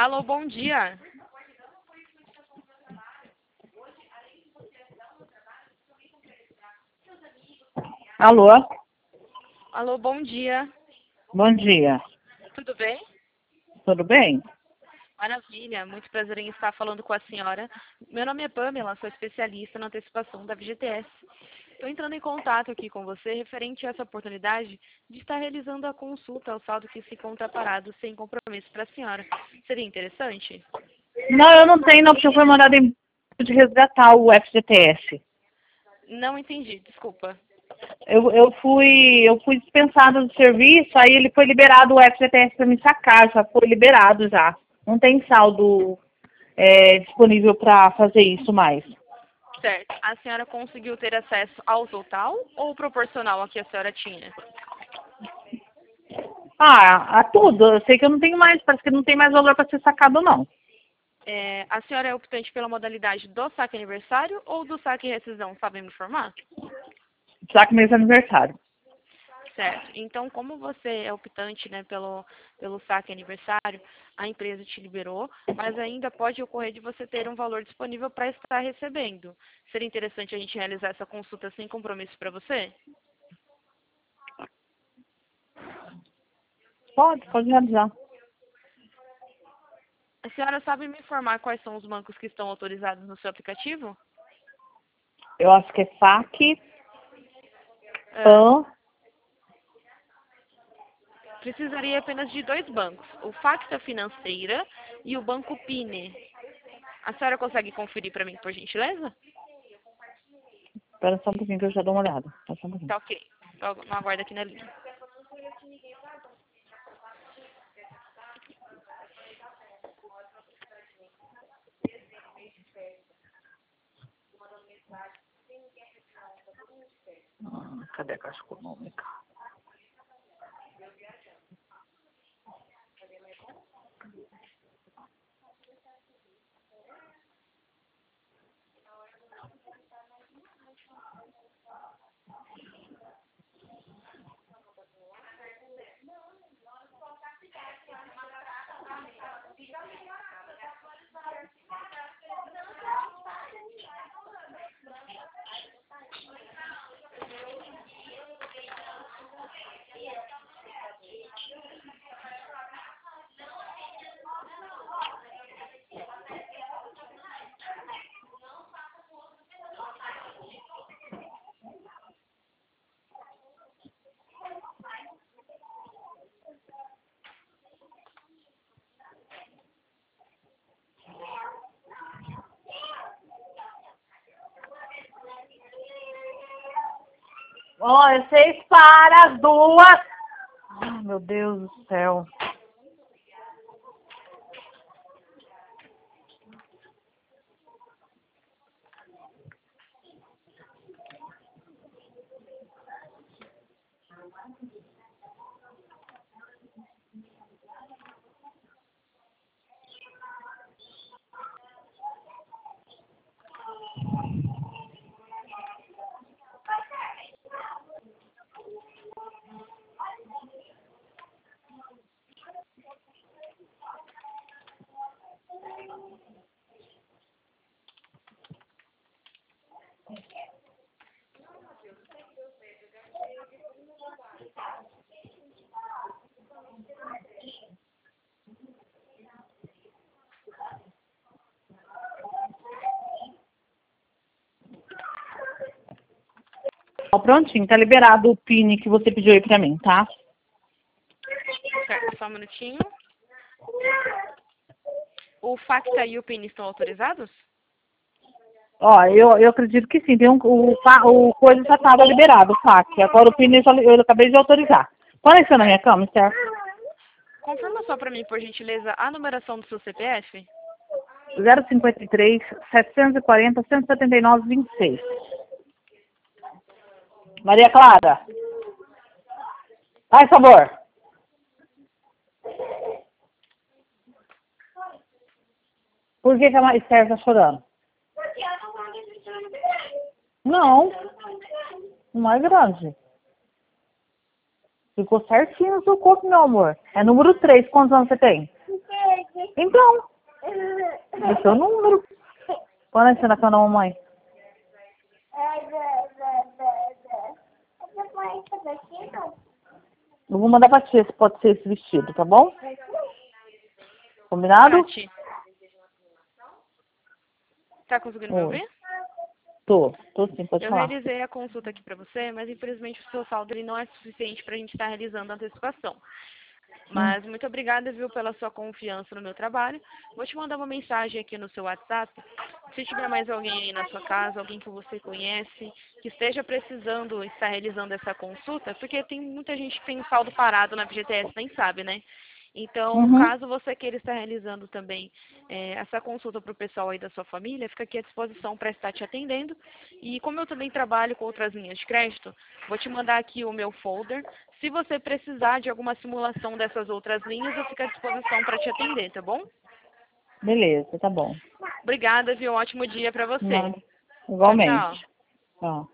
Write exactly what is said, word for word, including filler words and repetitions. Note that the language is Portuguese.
Alô, bom dia. Alô? Alô, bom dia. Bom dia. Tudo bem? Tudo bem? Maravilha, muito prazer em estar falando com a senhora. Meu nome é Pamela, sou especialista na antecipação da V G T S. Estou entrando em contato aqui com você referente a essa oportunidade de estar realizando a consulta ao saldo que se conta parado sem compromisso para a senhora. Seria interessante? Não, eu não tenho não, porque eu fui mandada em de resgatar o F G T S. Não entendi, desculpa. Eu, eu fui eu fui dispensada do serviço, aí ele foi liberado o F G T S para me sacar, já foi liberado já. Não tem saldo é, disponível para fazer isso mais. Certo. A senhora conseguiu ter acesso ao total ou proporcional ao que a senhora tinha? Ah, a tudo. Eu sei que eu não tenho mais, parece que não tem mais valor para ser sacado, não. É, a senhora é optante pela modalidade do saque aniversário ou do saque rescisão? Sabe me informar? Saco mês de aniversário. Certo. Então, como você é optante, né, pelo, pelo saque aniversário, a empresa te liberou, mas ainda pode ocorrer de você ter um valor disponível para estar recebendo. Seria interessante a gente realizar essa consulta sem compromisso para você? Pode, pode realizar. A senhora sabe me informar quais são os bancos que estão autorizados no seu aplicativo? Eu acho que é saque, É, PAN. precisaria apenas de dois bancos, o Facta Financeira e o Banco Pine. A senhora consegue conferir para mim, por gentileza? Espera só um pouquinho que eu já dou uma olhada. Tá só um pouquinho. Tá ok. Então, não aguarda aqui na linha. Ah, cadê a Caixa Econômica? Ó, é seis para as duas. Ai, meu Deus do céu. Ó, prontinho, tá liberado o PIN que você pediu aí pra mim, tá? Certo, só um minutinho. O Facta e o Pine estão autorizados? Ó, eu, eu acredito que sim. Tem um, o, fa- o coisa já estava liberado, o F A Q. Agora o PIN eu, já, eu acabei de autorizar. Qual é seu na minha cama, certo? Confirma só para mim, por gentileza, a numeração do seu C P F. zero cinquenta e três, setecentos e quarenta, cento e setenta e nove, vinte e seis. Maria Clara. Faz favor. Por que, que a Esther está chorando? Não. Não é grande. Ficou certinho no seu corpo, meu amor. É número três. Quantos anos você tem? Então, esse é o número. Pode ensinar com a mamãe. Eu vou mandar pra tia se pode ser esse vestido, tá bom? Combinado? Tati, tá conseguindo me Oi. ouvir? Tô, tô sim, pode Eu falar. realizei a consulta aqui para você, mas infelizmente o seu saldo ele não é suficiente para a gente estar realizando a antecipação. Hum. Mas muito obrigada, viu, pela sua confiança no meu trabalho. Vou te mandar uma mensagem aqui no seu WhatsApp. Se tiver mais alguém aí na sua casa, alguém que você conhece, que esteja precisando estar realizando essa consulta, porque tem muita gente que tem um saldo parado na F G T S, nem sabe, né? Então, Uhum. caso você queira estar realizando também é, essa consulta para o pessoal aí da sua família, fica aqui à disposição para estar te atendendo. E como eu também trabalho com outras linhas de crédito, vou te mandar aqui o meu folder. Se você precisar de alguma simulação dessas outras linhas, eu fico à disposição para te atender, tá bom? Beleza, tá bom. Obrigada, viu? Um ótimo dia para você. Nada. Tchau, Igualmente. tchau. Tchau.